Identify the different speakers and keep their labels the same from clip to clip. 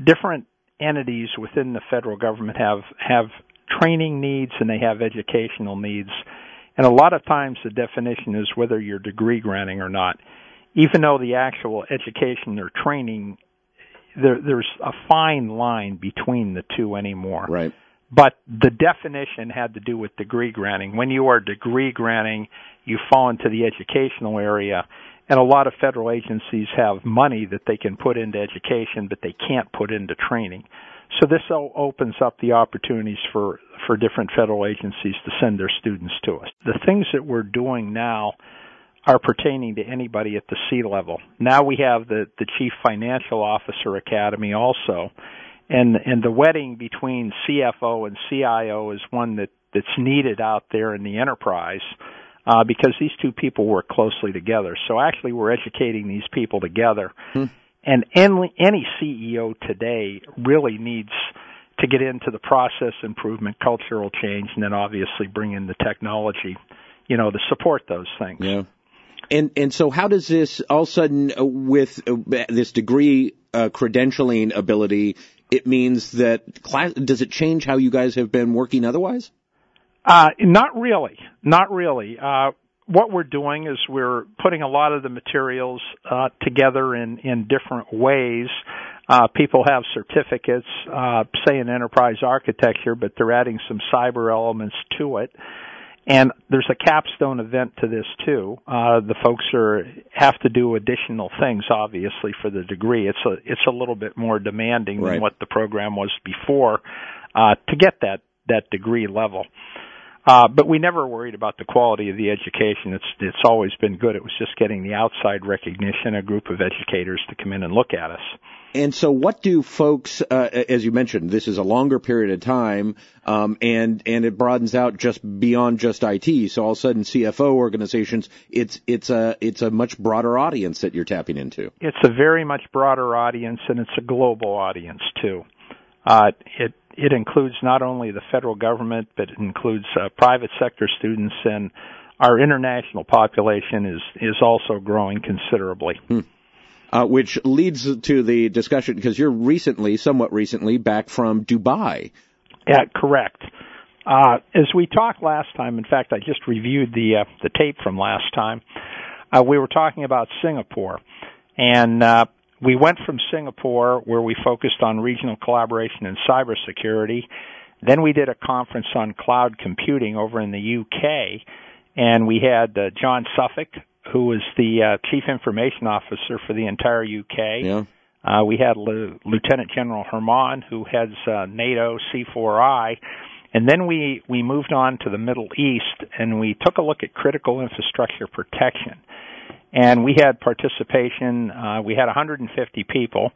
Speaker 1: different entities within the federal government have training needs and they have educational needs. And a lot of times the definition is whether you're degree granting or not. Even though the actual education or training, there's a fine line between the two anymore.
Speaker 2: Right.
Speaker 1: But the definition had to do with degree granting. When you are degree granting, you fall into the educational area. And a lot of federal agencies have money that they can put into education, but they can't put into training. So this opens up the opportunities for different federal agencies to send their students to us. The things that we're doing now are pertaining to anybody at the C level. Now we have the Chief Financial Officer Academy also. And the wedding between CFO and CIO is one that's needed out there in the enterprise because these two people work closely together. So actually we're educating these people together. And any CEO today really needs to get into the process improvement, cultural change, and then obviously bring in the technology, to support those things.
Speaker 2: Yeah. And so how does this all of a sudden with this degree credentialing ability, it means that does it change how you guys have been working otherwise?
Speaker 1: Not really. What we're doing is we're putting a lot of the materials together in different ways. People have certificates, say in enterprise architecture, but they're adding some cyber elements to it. And there's a capstone event to this too. The folks have to do additional things, obviously, for the degree. It's a little bit more demanding than what the program was before to get that degree level. But we never worried about the quality of the education. It's always been good. It was just getting the outside recognition, a group of educators to come in and look at us.
Speaker 2: And so what do folks, as you mentioned, this is a longer period of time, and it broadens out just beyond just IT. So all of a sudden CFO organizations, it's a much broader audience that you're tapping into.
Speaker 1: It's a very much broader audience, and it's a global audience too. It includes not only the federal government, but it includes private sector students, and our international population is also growing considerably.
Speaker 2: Which leads to the discussion, because you're somewhat recently, back from Dubai.
Speaker 1: Yeah, correct. As we talked last time, in fact, I just reviewed the tape from last time, we were talking about Singapore. And we went from Singapore, where we focused on regional collaboration and cybersecurity. Then we did a conference on cloud computing over in the UK, and we had John Suffolk, who was the Chief Information Officer for the entire UK.
Speaker 2: Yeah.
Speaker 1: We had Lieutenant General Herman, who heads NATO C4I. And then we moved on to the Middle East, and we took a look at critical infrastructure protection. And we had participation. We had 150 people.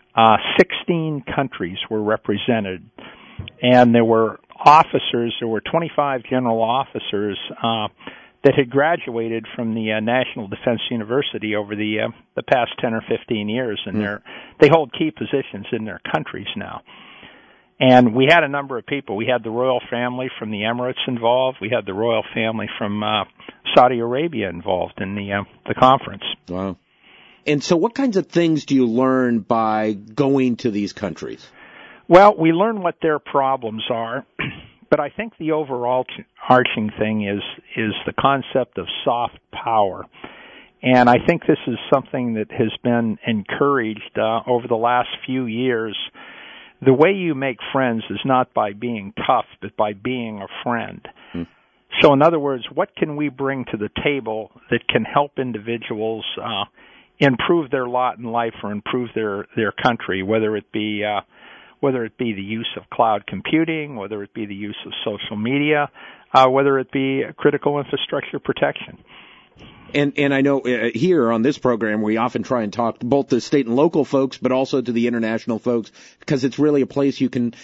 Speaker 1: 16 countries were represented. And there were officers, there were 25 general officers that had graduated from the National Defense University over the past 10 or 15 years, and they hold key positions in their countries now. And we had a number of people. We had the royal family from the Emirates involved. We had the royal family from Saudi Arabia involved in the conference.
Speaker 2: Wow. And so what kinds of things do you learn by going to these countries?
Speaker 1: Well, we learn what their problems are. But I think the overall arching thing is the concept of soft power. And I think this is something that has been encouraged over the last few years. The way you make friends is not by being tough, but by being a friend. So in other words, what can we bring to the table that can help individuals improve their lot in life or improve their country, whether it be the use of cloud computing, whether it be the use of social media, whether it be critical infrastructure protection.
Speaker 2: And I know here on this program we often try and talk both to state and local folks, but also to the international folks, because it's really a place you can.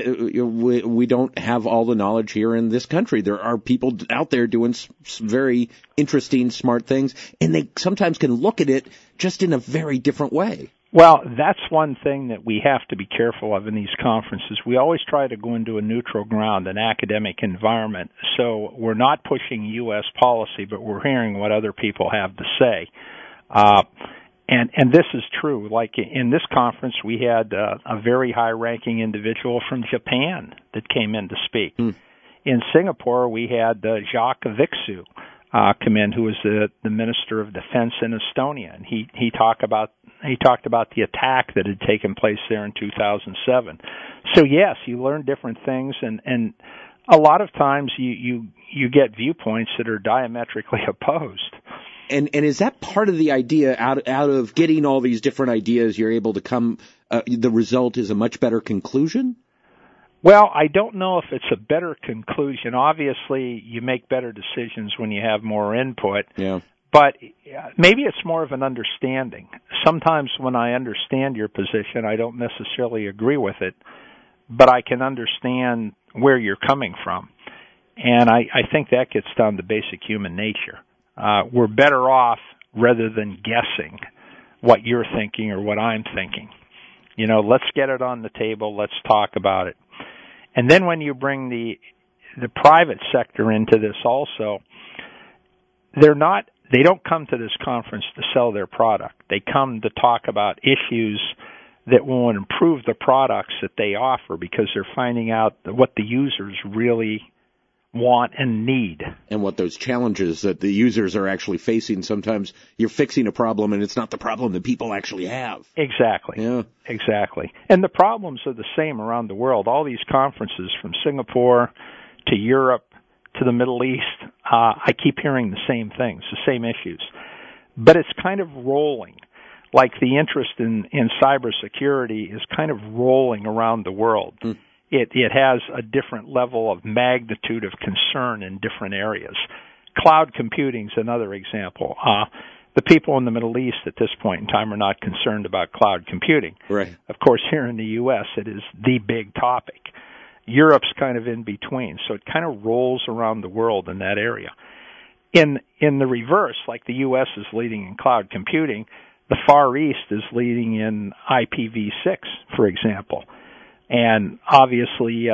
Speaker 2: We don't have all the knowledge here in this country. There are people out there doing very interesting, smart things, and they sometimes can look at it just in a very different way.
Speaker 1: Well, that's one thing that we have to be careful of in these conferences. We always try to go into a neutral ground, an academic environment. So we're not pushing U.S. policy, but we're hearing what other people have to say. And this is true. Like in this conference, we had a very high-ranking individual from Japan that came in to speak. In Singapore, we had Jacques Viksu come in, who was the Minister of Defense in Estonia, and he talked about the attack that had taken place there in 2007. So yes, you learn different things, and a lot of times you get viewpoints that are diametrically opposed.
Speaker 2: And is that part of the idea, out of getting all these different ideas, you're able to come, the result is a much better conclusion?
Speaker 1: Well, I don't know if it's a better conclusion. Obviously, you make better decisions when you have more input.
Speaker 2: Yeah.
Speaker 1: But maybe it's more of an understanding. Sometimes when I understand your position, I don't necessarily agree with it, but I can understand where you're coming from. And I think that gets down to basic human nature. We're better off rather than guessing what you're thinking or what I'm thinking. Let's get it on the table. Let's talk about it. And then when you bring the private sector into this also, they don't come to this conference to sell their product. They come to talk about issues that will improve the products that they offer, because they're finding out what the users really want and need.
Speaker 2: And what those challenges that the users are actually facing. Sometimes you're fixing a problem and it's not the problem that people actually have.
Speaker 1: Exactly.
Speaker 2: Yeah.
Speaker 1: Exactly. And the problems are the same around the world. All these conferences, from Singapore to Europe to the Middle East, I keep hearing the same things, the same issues. But it's kind of rolling. Like the interest in cybersecurity is kind of rolling around the world. It has a different level of magnitude of concern in different areas. Cloud computing is another example. The people in the Middle East at this point in time are not concerned about cloud computing.
Speaker 2: Right.
Speaker 1: Of course, here in the U.S., it is the big topic. Europe's kind of in between, so it kind of rolls around the world in that area. In the reverse, like the U.S. is leading in cloud computing, the Far East is leading in IPv6, for example. And obviously,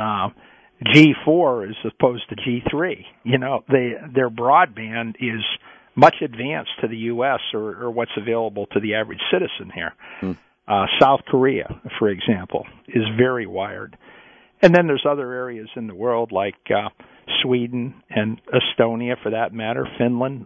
Speaker 1: G4 is opposed to G3. Their broadband is much advanced to the U.S. or what's available to the average citizen here. South Korea, for example, is very wired. And then there's other areas in the world like Sweden and Estonia, for that matter, Finland.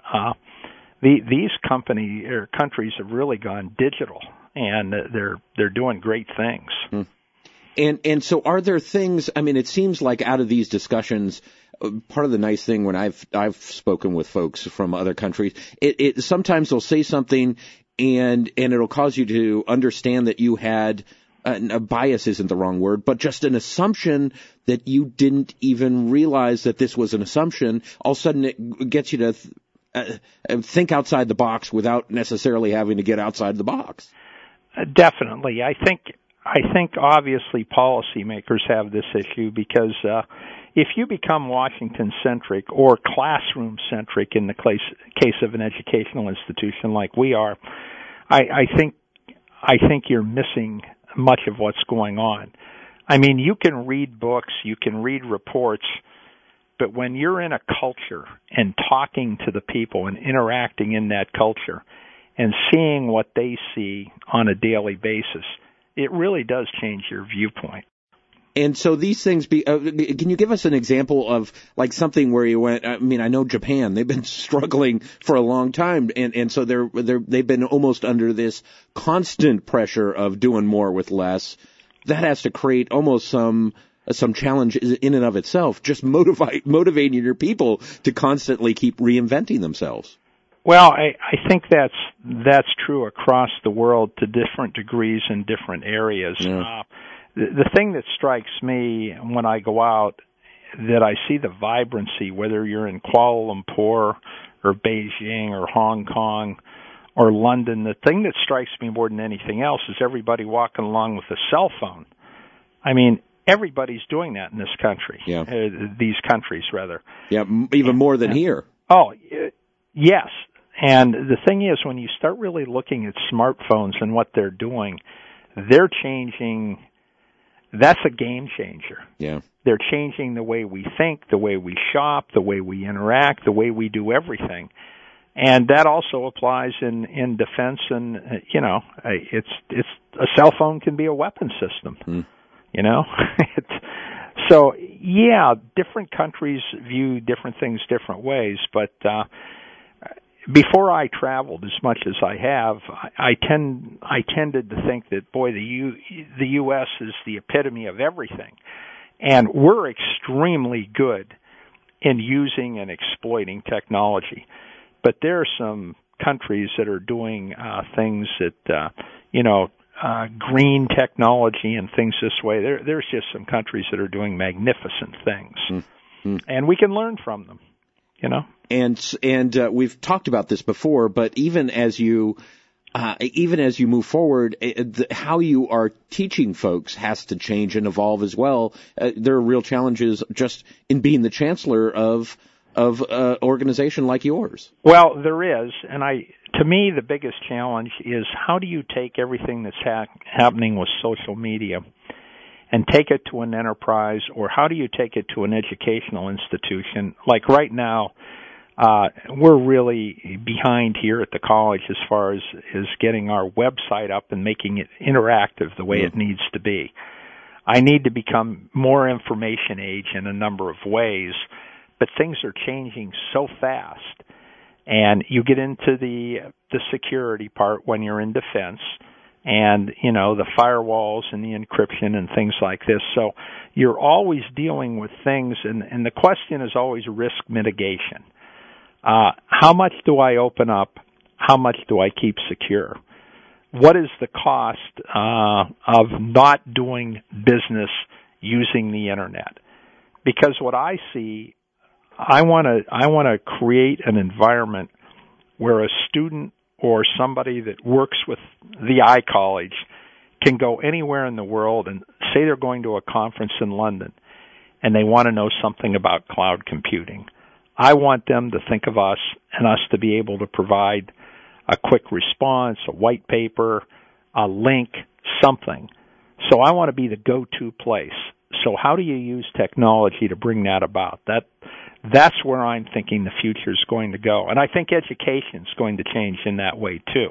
Speaker 1: These countries have really gone digital, and they're doing great things.
Speaker 2: And so are there things, it seems like out of these discussions, part of the nice thing when I've spoken with folks from other countries, it sometimes they'll say something and it'll cause you to understand that you had a bias isn't the wrong word, but just an assumption that you didn't even realize that this was an assumption. All of a sudden it gets you to think outside the box without necessarily having to get outside the box.
Speaker 1: Definitely. I think obviously policymakers have this issue because if you become Washington-centric or classroom-centric in the case of an educational institution like we are, I think you're missing much of what's going on. You can read books, you can read reports, but when you're in a culture and talking to the people and interacting in that culture and seeing what they see on a daily basis, it really does change your viewpoint.
Speaker 2: And so these things can you give us an example of like something where you went, I know Japan, they've been struggling for a long time. And so they've been almost under this constant pressure of doing more with less. That has to create almost some challenge in and of itself, just motivating your people to constantly keep reinventing themselves.
Speaker 1: Well, I think that's true across the world to different degrees in different areas.
Speaker 2: Yeah.
Speaker 1: The thing that strikes me when I go out, that I see the vibrancy, whether you're in Kuala Lumpur or Beijing or Hong Kong or London, the thing that strikes me more than anything else is everybody walking along with a cell phone. Everybody's doing that in this country.
Speaker 2: Yeah.
Speaker 1: These countries, rather.
Speaker 2: Yeah, even more than here.
Speaker 1: Oh, yes. And the thing is, when you start really looking at smartphones and what they're doing, they're changing. That's a game changer.
Speaker 2: Yeah.
Speaker 1: They're changing the way we think, the way we shop, the way we interact, the way we do everything. And that also applies in defense, and it's a cell phone can be a weapon system. So yeah, different countries view different things different ways, but before I traveled as much as I have, I tended to think that, boy, the U.S. is the epitome of everything, and we're extremely good in using and exploiting technology. But there are some countries that are doing things that, green technology and things this way. There's just some countries that are doing magnificent things, and we can learn from them,
Speaker 2: And we've talked about this before, but even as you move forward, how you are teaching folks has to change and evolve as well. There are real challenges just in being the chancellor of an organization like yours.
Speaker 1: Well, there is, and to me, the biggest challenge is how do you take everything that's happening with social media and take it to an enterprise, or how do you take it to an educational institution? Like right now, we're really behind here at the college as far as getting our website up and making it interactive the way it needs to be. I need to become more information age in a number of ways, but things are changing so fast. And you get into the security part when you're in defense, and the firewalls and the encryption and things like this. So you're always dealing with things, and the question is always risk mitigation. How much do I open up? How much do I keep secure? What is the cost of not doing business using the internet? Because what I see, I want to create an environment where a student or somebody that works with the iCollege can go anywhere in the world and say they're going to a conference in London and they want to know something about cloud computing. I want them to think of us and us to be able to provide a quick response, a white paper, a link, something. So I want to be the go-to place. So how do you use technology to bring that about? That's where I'm thinking the future is going to go. And I think education is going to change in that way, too.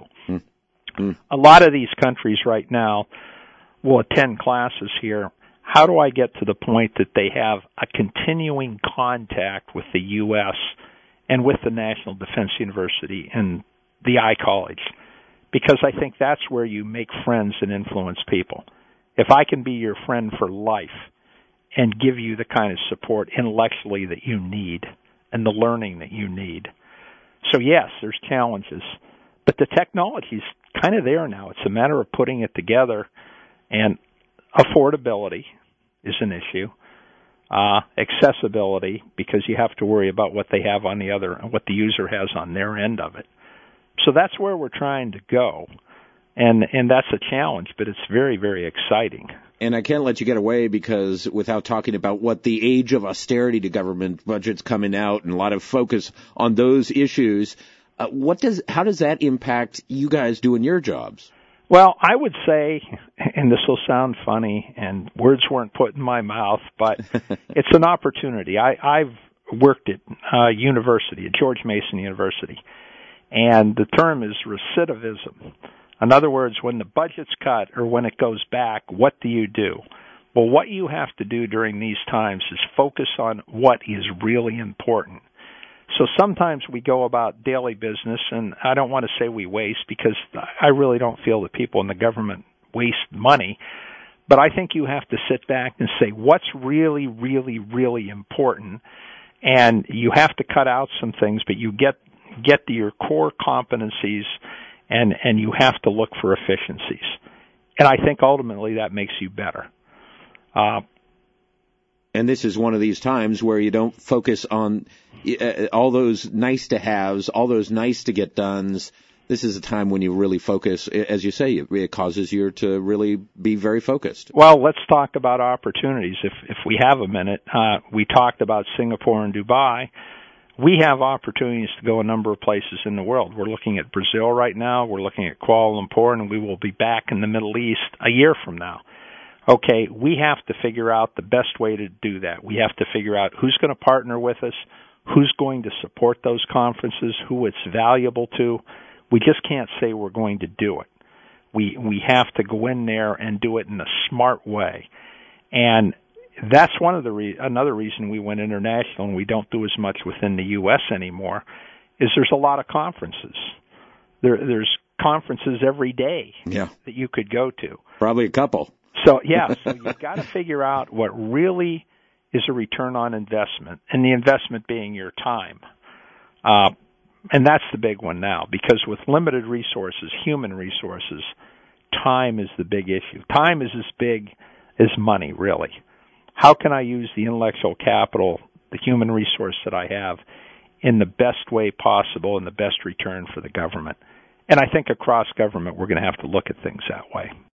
Speaker 1: A lot of these countries right now will attend classes here. How do I get to the point that they have a continuing contact with the U.S. and with the National Defense University and the iCollege? Because I think that's where you make friends and influence people. If I can be your friend for life and give you the kind of support intellectually that you need and the learning that you need. So yes, there's challenges, but the technology's kind of there now. It's a matter of putting it together, and affordability is an issue. Accessibility, because you have to worry about what they have on the other, what the user has on their end of it. So that's where we're trying to go. And that's a challenge, but it's very, very exciting.
Speaker 2: And I can't let you get away because without talking about what the age of austerity to government budgets coming out and a lot of focus on those issues, how does that impact you guys doing your jobs?
Speaker 1: Well, I would say, and this will sound funny, and words weren't put in my mouth, but it's an opportunity. I've worked at university, at George Mason University, and the term is recidivism. In other words, when the budget's cut or when it goes back, what do you do? Well, what you have to do during these times is focus on what is really important. So sometimes we go about daily business, and I don't want to say we waste because I really don't feel that people in the government waste money, but I think you have to sit back and say what's really, really, really important, and you have to cut out some things, but you get to your core competencies, and you have to look for efficiencies. And I think ultimately that makes you better.
Speaker 2: And this is one of these times where you don't focus on all those nice to haves, all those nice to get dones. This is a time when you really focus, as you say, it causes you to really be very focused.
Speaker 1: Well, let's talk about opportunities. If we have a minute, we talked about Singapore and Dubai. We have opportunities to go a number of places in the world. We're looking at Brazil right now. We're looking at Kuala Lumpur, and we will be back in the Middle East a year from now. Okay, we have to figure out the best way to do that. We have to figure out who's going to partner with us, who's going to support those conferences, who it's valuable to. We just can't say we're going to do it. We have to go in there and do it in a smart way. And that's another reason we went international and we don't do as much within the U.S. anymore, is there's a lot of conferences. There's conferences every day that you could go to.
Speaker 2: Probably a couple.
Speaker 1: So you've got to figure out what really is a return on investment, and the investment being your time. And that's the big one now, because with limited resources, human resources, time is the big issue. Time is as big as money, really. How can I use the intellectual capital, the human resource that I have, in the best way possible and the best return for the government? And I think across government, we're going to have to look at things that way.